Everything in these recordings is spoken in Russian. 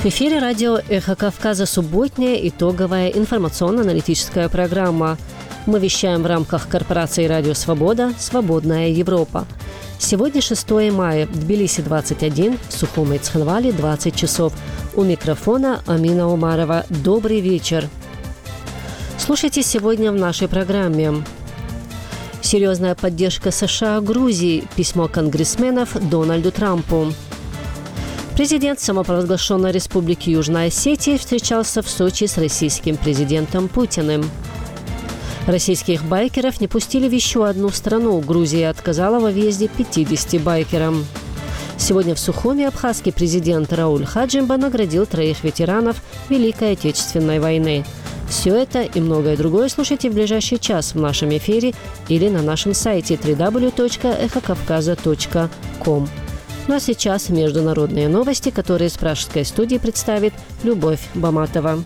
В эфире радио «Эхо Кавказа» субботняя итоговая информационно-аналитическая программа. Мы вещаем в рамках корпорации «Радио Свобода. Свободная Европа». Сегодня 6 мая, в Тбилиси 21, в Сухом и Цхинвале 20 часов. У микрофона Амина Умарова. Добрый вечер. Слушайте сегодня в нашей программе. Серьезная поддержка США Грузии. Письмо конгрессменов Дональду Трампу. Президент самопровозглашенной Республики Южная Осетия встречался в Сочи с российским президентом Путиным. Российских байкеров не пустили в еще одну страну. Грузия отказала во въезде 50 байкерам. Сегодня в Сухуми абхазский президент Рауль Хаджимба наградил 3 ветеранов Великой Отечественной войны. Все это и многое другое слушайте в ближайший час в нашем эфире или на нашем сайте www.ekhokavkaza.com. Ну а сейчас международные новости, которые с пражской студии представит Любовь Баматова.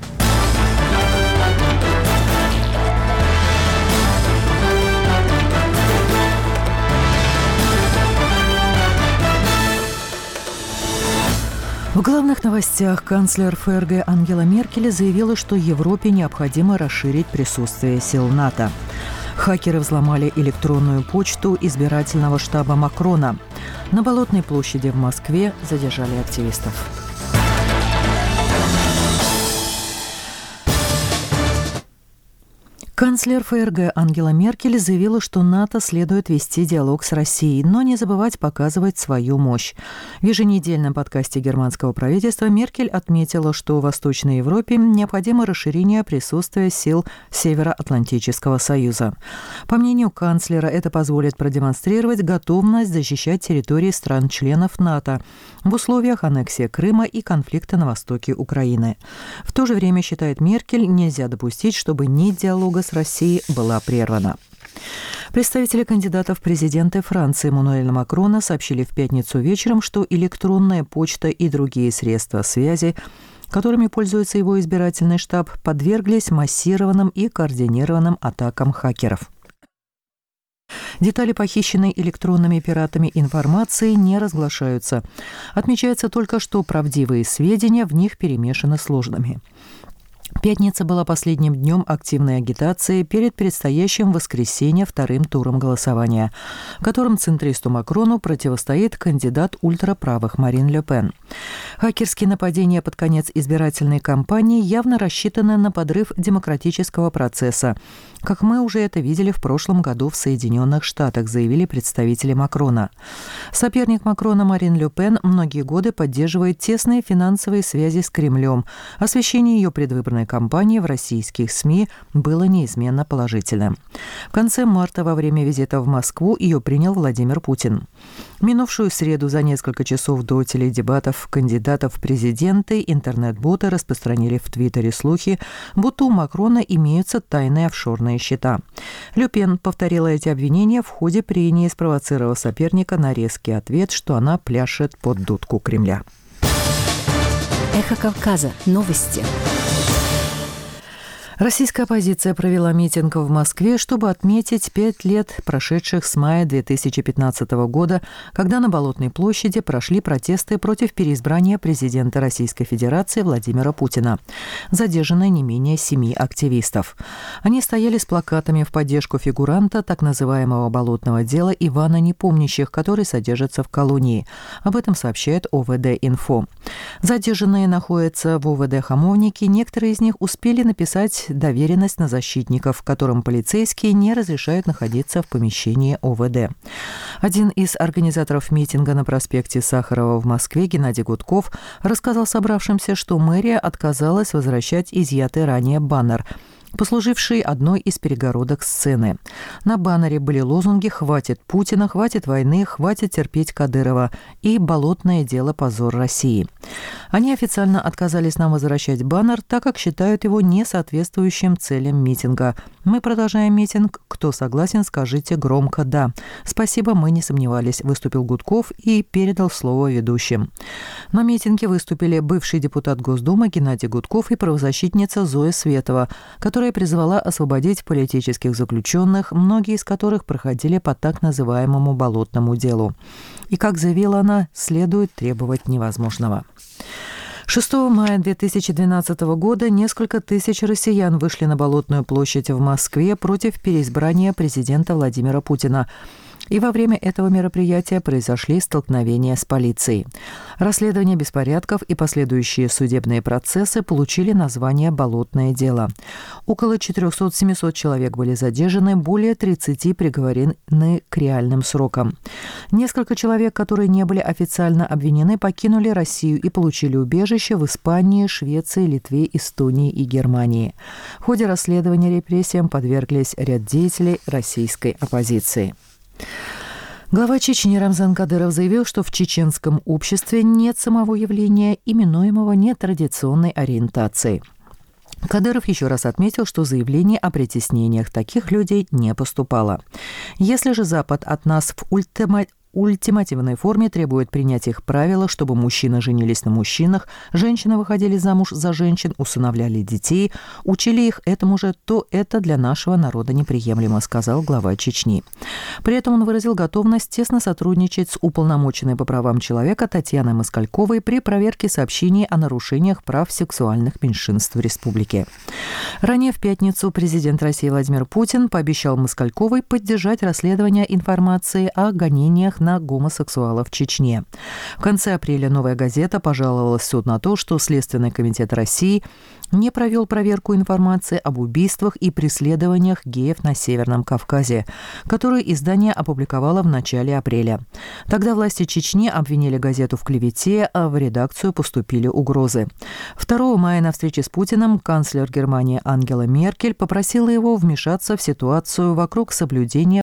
В главных новостях канцлер ФРГ Ангела Меркель заявила, что Европе необходимо расширить присутствие сил НАТО. Хакеры взломали электронную почту избирательного штаба Макрона. На Болотной площади в Москве задержали активистов. Канцлер ФРГ Ангела Меркель заявила, что НАТО следует вести диалог с Россией, но не забывать показывать свою мощь. В еженедельном подкасте германского правительства Меркель отметила, что в Восточной Европе необходимо расширение присутствия сил Североатлантического союза. По мнению канцлера, это позволит продемонстрировать готовность защищать территории стран-членов НАТО в условиях аннексии Крыма и конфликта на востоке Украины. В то же время, считает Меркель, нельзя допустить, чтобы нить диалога с Россией была прервана. Представители кандидатов в президенты Франции Эммануэля Макрона сообщили в пятницу вечером, что электронная почта и другие средства связи, которыми пользуется его избирательный штаб, подверглись массированным и координированным атакам хакеров. Детали похищенной электронными пиратами информации не разглашаются. Отмечается только, что правдивые сведения в них перемешаны с ложными. Пятница была последним днем активной агитации перед предстоящим в воскресенье вторым туром голосования, в котором центристу Макрону противостоит кандидат ультраправых Марин Ле Пен. Хакерские нападения под конец избирательной кампании явно рассчитаны на подрыв демократического процесса, как мы уже это видели в прошлом году в Соединенных Штатах, заявили представители Макрона. Соперник Макрона Марин Ле Пен многие годы поддерживает тесные финансовые связи с Кремлем. Освещение ее предвыборной кампании в российских СМИ было неизменно положительным. В конце марта во время визита в Москву ее принял Владимир Путин. Минувшую среду за несколько часов до теледебатов кандидатов в президенты интернет-боты распространили в Твиттере слухи, будто у Макрона имеются тайные офшорные счета. Ле Пен повторила эти обвинения в ходе прения, спровоцировав соперника на резкий ответ, что она пляшет под дудку Кремля. Эхо Кавказа. Новости. Российская оппозиция провела митинг в Москве, чтобы отметить 5 лет, прошедших с мая 2015 года, когда на Болотной площади прошли протесты против переизбрания президента Российской Федерации Владимира Путина. Задержано не менее 7 активистов. Они стояли с плакатами в поддержку фигуранта так называемого болотного дела Ивана Непомнящих, который содержится в колонии. Об этом сообщает ОВД-Инфо. Задержанные находятся в ОВД Хамовники, некоторые из них успели написать доверенность на защитников, которым полицейские не разрешают находиться в помещении ОВД. Один из организаторов митинга на проспекте Сахарова в Москве, Геннадий Гудков, рассказал собравшимся, что мэрия отказалась возвращать изъятый ранее баннер, послуживший одной из перегородок сцены. На баннере были лозунги «Хватит Путина», «Хватит войны», «Хватит терпеть Кадырова» и «Болотное дело – позор России». Они официально отказались нам возвращать баннер, так как считают его несоответствующим целям митинга. Мы продолжаем митинг. Кто согласен, скажите громко «да». Спасибо, мы не сомневались, выступил Гудков и передал слово ведущим. На митинге выступили бывший депутат Госдумы Геннадий Гудков и правозащитница Зоя Светова, которая призвала освободить политических заключенных, многие из которых проходили по так называемому болотному делу. И, как заявила она, следует требовать невозможного. 6 мая 2012 года несколько тысяч россиян вышли на Болотную площадь в Москве против переизбрания президента Владимира Путина. И во время этого мероприятия произошли столкновения с полицией. Расследование беспорядков и последующие судебные процессы получили название «Болотное дело». Около 400-700 человек были задержаны, более 30 приговорены к реальным срокам. Несколько человек, которые не были официально обвинены, покинули Россию и получили убежище в Испании, Швеции, Литве, Эстонии и Германии. В ходе расследования репрессиям подверглись ряд деятелей российской оппозиции. Глава Чечни Рамзан Кадыров заявил, что в чеченском обществе нет самого явления, именуемого нетрадиционной ориентацией. Кадыров еще раз отметил, что заявление о притеснениях таких людей не поступало. Если же Запад от нас в ультимативной форме требует принять их правила, чтобы мужчины женились на мужчинах, женщины выходили замуж за женщин, усыновляли детей, учили их этому же, то это для нашего народа неприемлемо, сказал глава Чечни. При этом он выразил готовность тесно сотрудничать с уполномоченной по правам человека Татьяной Москальковой при проверке сообщений о нарушениях прав сексуальных меньшинств в республике. Ранее в пятницу президент России Владимир Путин пообещал Москальковой поддержать расследование информации о гонениях на гомосексуалов в Чечне. В конце апреля «Новая газета» пожаловалась в суд на то, что Следственный комитет России не провел проверку информации об убийствах и преследованиях геев на Северном Кавказе, которую издание опубликовало в начале апреля. Тогда власти Чечни обвинили газету в клевете, а в редакцию поступили угрозы. 2 мая на встрече с Путиным канцлер Германии Ангела Меркель попросила его вмешаться в ситуацию вокруг соблюдения